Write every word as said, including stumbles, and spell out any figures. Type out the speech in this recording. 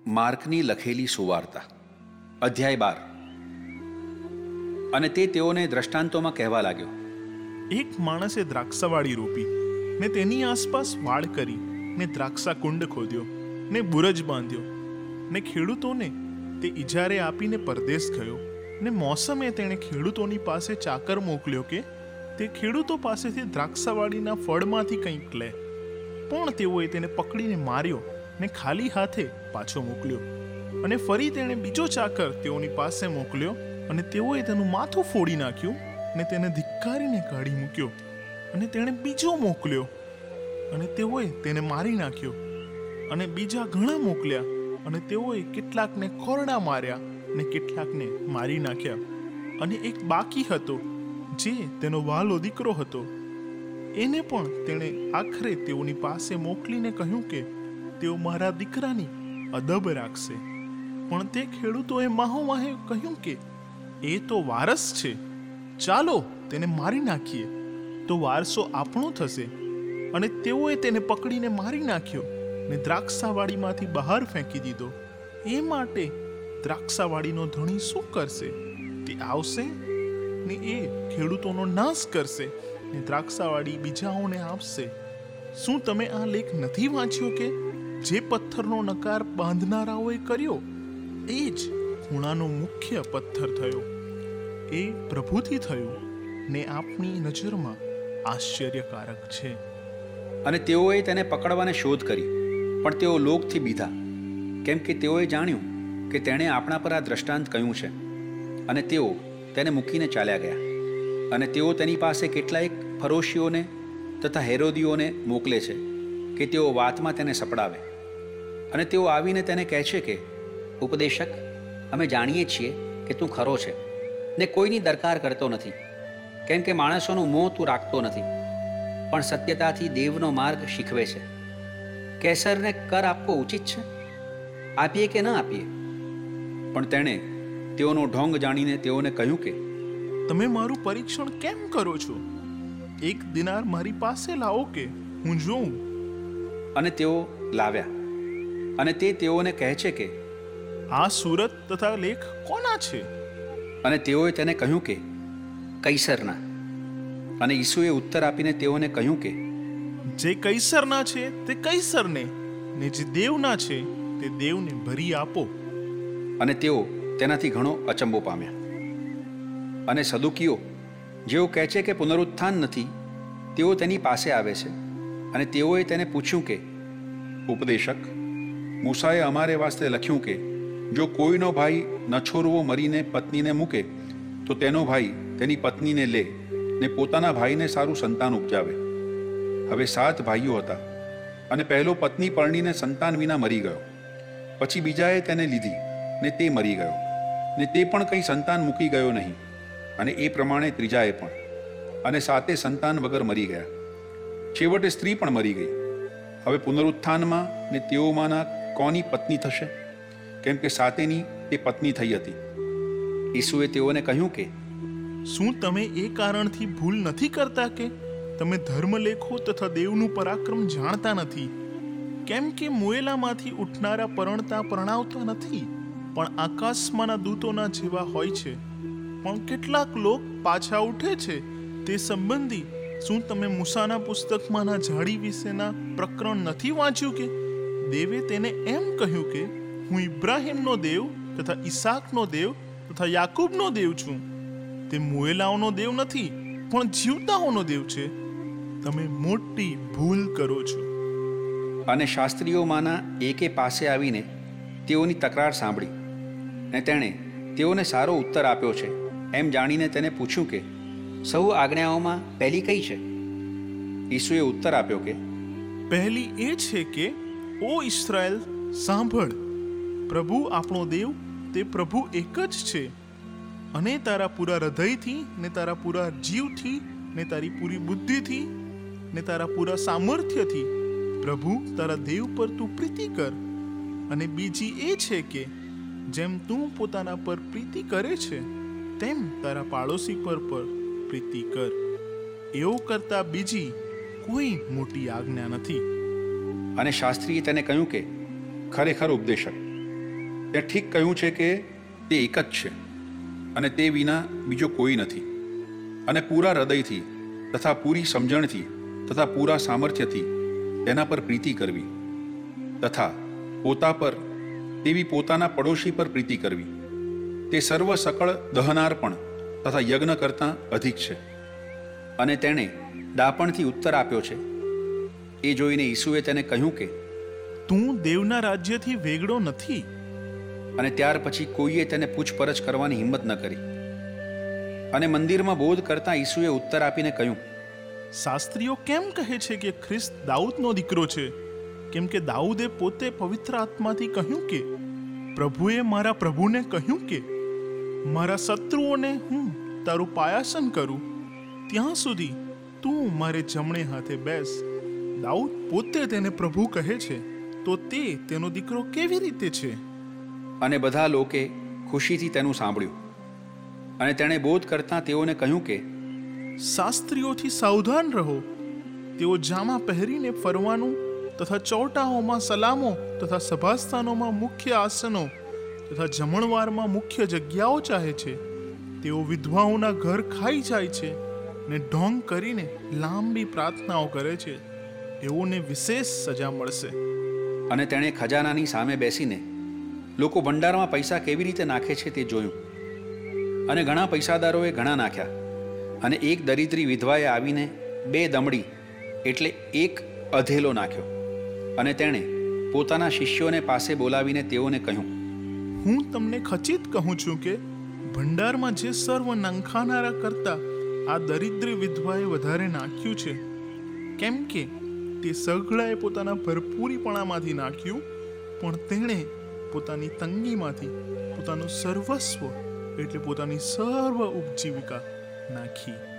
માર્કની લખેલી સુવાર્તા અધ્યાય બાર. અને તે તેઓને દ્રષ્ટાંતોમાં કહેવા લાગ્યો. એક માણસે દ્રાક્ષાવાળી રોપી ને તેની આસપાસ વાડ કરી ને દ્રાક્ષા કુંડ ખોદ્યો ને બુરજ બાંધ્યો ને ખેડૂતોને તે ઇજારે આપીને પરદેશ ગયો. ને મોસમે તેણે ખેડૂતોની પાસે ચાકર મોકલ્યો કે તે ખેડૂતો પાસેથી દ્રાક્ષાવાળીના ફળમાંથી કંઈક લે. પણ તેઓએ તેને પકડીને માર્યો ને ખાલી હાથે પાછો મોકલ્યો. અને ફરી તેણે બીજો ચાકર તેઓની પાસે મોકલ્યો અને તેઓએ તેનું માથું ફોડી નાખ્યું ને તેને ધિક્કારીને કાઢી મૂક્યો. અને તેણે બીજો મોકલ્યો અને તેઓએ તેને મારી નાખ્યો. અને બીજા ઘણા મોકલ્યા અને તેઓએ કેટલાકને ખોરડા માર્યા ને કેટલાકને મારી નાખ્યા. અને એક બાકી હતો જે તેનો વહાલો દીકરો હતો. એને પણ તેણે આખરે તેઓની પાસે મોકલીને કહ્યું કે તેઓ મારા દીકરાની અદબ રાખશે. પણ તે ખેડૂતોએ માહોમાહે કહ્યું કે એ તો વારસ છે, ચાલો તેને મારી નાખીએ તો વારસો આપણો થશે. અને તેઓએ તેને પકડીને મારી નાખ્યો ને દ્રાક્ષાવાડીમાંથી બહાર ફેંકી દીધો. એ માટે દ્રાક્ષાવાડીનો ધણી શું કરશે? તે આવશે ને એ ખેડૂતોનો નાશ કરશે ને દ્રાક્ષાવાડી બીજાઓને આપશે. શું તમે આ લેખ નથી વાંચ્યો કે જે પથ્થરનો નકાર બાંધનારાઓએ કર્યો એ જ ખૂણાનો મુખ્ય પથ્થર થયો. એ પ્રભુથી થયું ને આપણી નજરમાં આશ્ચર્યકારક છે. અને તેઓએ તેને પકડવાને શોધ કરી, પણ તેઓ લોકથી બીધા, કેમ કે તેઓએ જાણ્યું કે તેણે આપણા પર આ દ્રષ્ટાંત કહ્યું છે. અને તેઓ તેને મૂકીને ચાલ્યા ગયા. અને તેઓ તેની પાસે કેટલાયક ફરોશીઓને તથા હેરોદીઓને મોકલે છે કે તેઓ વાતમાં તેને સપડાવે. અને તેઓ આવીને તેને કહે છે કે, ઉપદેશક, અમે જાણીએ છીએ કે તું ખરો છે ને કોઈની દરકાર કરતો નથી, કેમ કે માણસોનું મોં તું રાખતો નથી, પણ સત્યતાથી દેવનો માર્ગ શીખવે છે. કેસરને કર આપવો ઉચિત છે? આપીએ કે ન આપીએ? પણ તેણે તેઓનો ઢોંગ જાણીને તેઓને કહ્યું કે, તમે મારું પરીક્ષણ કેમ કરો છો? એક દિનાર મારી પાસે લાવો કે હું જોઉં. અને તેઓ લાવ્યા. અને તે તેઓને કહે છે કે, આ સુરત તથા લેખ કોના છે? અને તેઓએ તેને કહ્યું કે, કૈસરના. અને ઈસુએ ઉત્તર આપીને તેઓને કહ્યું કે, જે કૈસરના છે તે કૈસરને, ને જે દેવના છે તે દેવને ભરી આપો. અને તેઓ તેનાથી ઘણો અચંબો પામ્યા. અને સદુકીઓ, જેઓ કહે છે કે પુનરુત્થાન નથી, તેઓ તેની પાસે આવે છે. અને તેઓએ તેને પૂછ્યું કે, ઉપદેશક, મૂસાએ અમારે વાસ્તે લખ્યું કે જો કોઈનો ભાઈ નછોરવો મરીને પત્નીને મૂકે તો તેનો ભાઈ તેની પત્નીને લે ને પોતાના ભાઈને સારું સંતાન ઉપજાવે. હવે સાત ભાઈઓ હતા, અને પહેલો પત્ની પરણીને સંતાન વિના મરી ગયો. પછી બીજાએ તેને લીધી ને તે મરી ગયો, ને તે પણ કંઈ સંતાન મૂકી ગયો નહીં. અને એ પ્રમાણે ત્રીજાએ પણ. અને સાતે સંતાન વગર મરી ગયા. છેવટે સ્ત્રી પણ મરી ગઈ. હવે પુનરુત્થાનમાં ને તેઓમાંના કોની પત્ની થશે? કેમ કે સાતેની તે પત્ની થઈ હતી. ઈસુએ તેઓને કહ્યું કે, શું તમે એ કારણથી ભૂલ નથી કરતા કે તમે ધર્મલેખો તથા દેવનું પરાક્રમ જાણતા નથી? કેમ કે મોયેલામાંથી ઉઠનારા પરણતા પરણાવતા નથી, પણ આકાશમાંના દૂતોના જેવા હોય છે. પણ કેટલાક લોક પાછા ઉઠે છે તે સંબંધી શું તમે મૂસાના પુસ્તકમાંના ઝાડી વિશેના પ્રકરણ નથી વાંચ્યું કે દેવે તેને એમ કહ્યું કે હું ઇબ્રાહીમનો દેવ તથા ઈસાકનો દેવ તથા યાકૂબનો દેવ છું. તે મોયેલાઓનો દેવ નથી, પણ જીવતાઓનો દેવ છે. તમે મોટી ભૂલ કરો છો. અને શાસ્ત્રીઓમાંના એકે પાસે આવીને તેઓની તકરાર સાંભળી, ને તેણે તેઓને સારો ઉત્તર આપ્યો છે એમ જાણીને તેને પૂછ્યું કે, સૌ આજ્ઞાઓમાં પહેલી કઈ છે? ઈસુએ ઉત્તર આપ્યો કે, પહેલી એ છે કે, ઓ ઇસ્રાએલ, સાંભળ, પ્રભુ આપણો દેવ તે પ્રભુ એક જ છે. અને તારા પૂરા હૃદયથી ને તારા પૂરા જીવથી ને તારી પૂરી બુદ્ધિથી ને તારા પૂરા સામર્થ્યથી પ્રભુ તારા દેવ પર તું પ્રીતિ કર. અને બીજી એ છે કે જેમ તું પોતાના પર પ્રીતિ કરે છે તેમ તારા પાડોશી પર પર પ્રીતિ કર. એવું કરતા બીજી કોઈ મોટી આજ્ઞા નથી. અને શાસ્ત્રીએ તેને કહ્યું કે, ખરેખર ઉપદેશક, તે ઠીક કહ્યું છે કે તે એક જ છે અને તે વિના બીજો કોઈ નથી, અને પૂરા હૃદયથી તથા પૂરી સમજણથી તથા પૂરા સામર્થ્યથી તેના પર પ્રીતિ કરવી, તથા પોતા પર તેવી પોતાના પડોશી પર પ્રીતિ કરવી, તે સર્વ સકળ દહનાર્પણ તથા યજ્ઞ કરતાં અધિક છે. અને તેણે દાપણથી ઉત્તર આપ્યો છે. એ જોઈને ઈસુએ તેને કહ્યું કે તું દેવના રાજ્યથી વેગળો નથી. અને ત્યાર પછી કોઈએ તેને પૂછપરછ કરવાની હિંમત ન કરી. અને મંદિરમાં બોધ કરતાં ઈસુએ ઉત્તર આપીને કહ્યું, શાસ્ત્રીઓ કેમ કહે છે કે ખ્રિસ્ત દાઉદનો દીકરો છે? કેમ કે દાઉદે પોતે પવિત્ર આત્માથી કહ્યું કે પ્રભુએ મારા પ્રભુને કહ્યું કે મારા શત્રુઓને હું તારું પાયાસન કરું ત્યાં સુધી તું મારે જમણે હાથે બેસ. દાઉદ પોતે તેને પ્રભુ કહે છે, તો તે તેનો દીકરો કેવી રીતે છે? અને બધા લોકે ખુશીથી તેનું સાંભળ્યું. અને તેણે બોધ કરતાં તેઓને કહ્યું કે શાસ્ત્રીઓથી સાવધાન રહો. તેઓ જામા પહેરીને ફરવાનું તથા ચોટાઓમાં સલામો તથા સભાસ્થાનોમાં મુખ્ય આસનો તથા જમણવારમાં મુખ્ય જગ્યાઓ ચાહે છે. તેઓ વિધવાઓના ઘર ખાઈ જાય છે ને ઢોંગ કરીને લાંબી પ્રાર્થનાઓ કરે છે. એઓને વિશેષ સજા મળશે. અને તેણે ખજાનાની સામે બેસીને લોકો ભંડારમાં પૈસા કેવી રીતે નાખે છે તે જોયું. અને ઘણા પૈસાદારોએ ઘણા નાખ્યા. અને એક દરિદ્રી વિધવાએ આવીને બે દમડી એટલે એક અધેલો નાખ્યો. અને તેણે પોતાના શિષ્યોને પાસે બોલાવીને તેઓને કહ્યું, હું તમને ખચિત કહું છું કે ભંડારમાં જે સર્વ નંખાનારા કરતા આ દરિદ્રી વિધવાએ વધારે નાખ્યું છે. કેમ કે તે સગડાએ પોતાના ભરપૂરીપણામાંથી નાખ્યું, પણ તેણે પોતાની તંગીમાંથી પોતાનું સર્વસ્વ એટલે પોતાની સર્વ ઉપજીવિકા નાખી.